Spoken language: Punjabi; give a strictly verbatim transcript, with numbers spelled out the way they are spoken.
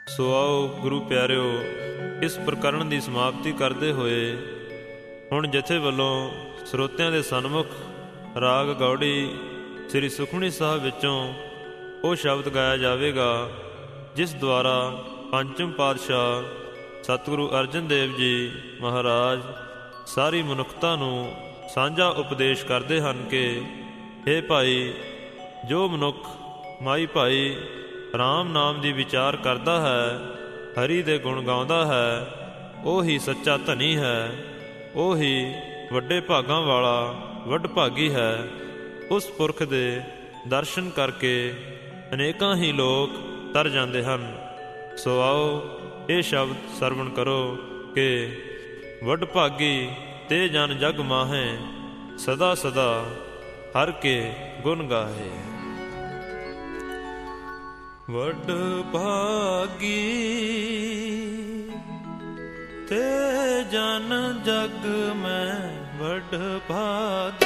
ਸੋ ਆਓ ਗੁਰੂ ਪਿਆਰਿਓ, ਇਸ ਪ੍ਰਕਰਣ ਦੀ ਸਮਾਪਤੀ ਕਰਦੇ ਹੋਏ ਹੁਣ ਜਥੇ ਵੱਲੋਂ ਸਰੋਤਿਆਂ ਦੇ ਸਨਮੁਖ ਰਾਗ ਗੌੜੀ ਸ੍ਰੀ ਸੁਖਮਨੀ ਸਾਹਿਬ ਵਿੱਚੋਂ ਉਹ ਸ਼ਬਦ ਗਾਇਆ ਜਾਵੇਗਾ ਜਿਸ ਦੁਆਰਾ ਪੰਚਮ ਪਾਤਸ਼ਾਹ ਸਤਿਗੁਰੂ ਅਰਜਨ ਦੇਵ ਜੀ ਮਹਾਰਾਜ ਸਾਰੀ ਮਨੁੱਖਤਾ ਨੂੰ ਸਾਂਝਾ ਉਪਦੇਸ਼ ਕਰਦੇ ਹਨ ਕਿ ਹੇ ਭਾਈ, ਜੋ ਮਨੁੱਖ ਮਾਈ ਭਾਈ ਰਾਮ ਨਾਮ ਦੀ ਵਿਚਾਰ ਕਰਦਾ ਹੈ, ਹਰੀ ਦੇ ਗੁਣ ਗਾਉਂਦਾ ਹੈ, ਉਹ ਹੀ ਸੱਚਾ ਧਨੀ ਹੈ, ਉਹ ਹੀ ਵੱਡੇ ਭਾਗਾਂ ਵਾਲਾ ਵੱਡਭਾਗੀ ਹੈ। ਉਸ ਪੁਰਖ ਦੇ ਦਰਸ਼ਨ ਕਰਕੇ ਅਨੇਕਾਂ ਹੀ ਲੋਕ ਤਰ ਜਾਂਦੇ ਹਨ। ਸੋ ਆਓ ਇਹ ਸ਼ਬਦ ਸਰਵਣ ਕਰੋ ਕਿ ਵੱਡਭਾਗੀ ਤੇ ਜਨ ਜਗ ਮਾਹੇ, ਸਦਾ ਸਦਾ ਹਰ ਕੇ ਗੁਣ ਗਾਹੇ। ਵੱਡਭਾਗੀ ਤੇ ਜਨ ਜਗ ਮੈਂ ਵੱਡਭਾਗੀ,